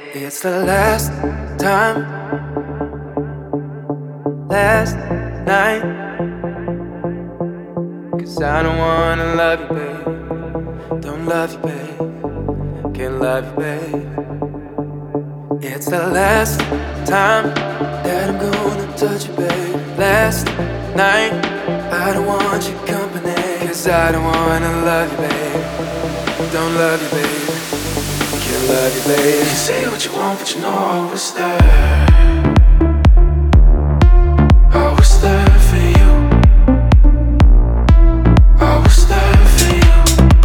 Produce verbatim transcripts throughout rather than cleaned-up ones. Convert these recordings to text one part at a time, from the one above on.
It's the last time, last night. Cause I don't wanna love you, babe. Don't love you, babe. Can't love you, babe. It's the last time that I'm gonna touch you, babe. Last night, I don't want your company. Cause I don't wanna love you, babe. Don't love you, babe. Can't love you, babe. You say what you want, but you know I was there. I was there for you. I was there for you.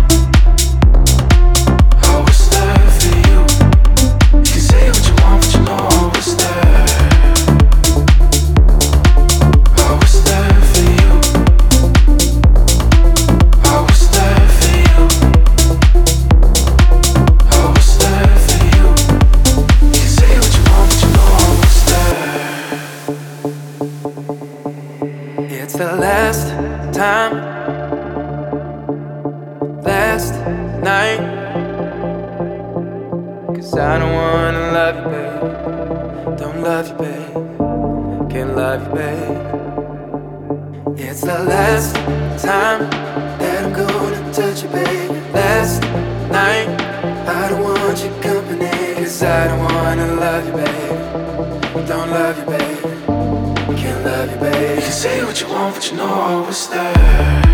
I was there for you. You can say what you want, but you know I was there. I was there for you. I was there for you. I was there for you. You can say what you want, but you know I was there. It's the last time, last night. Cause I don't wanna love you, babe. Don't love you, babe. Can't love you, babe. It's the last time that I'm gonna touch you, babe. Last night, I don't want your company. Cause I don't wanna love you, babe. Don't love you, babe. Can't love you, babe. You can say what you want, but you know I was there.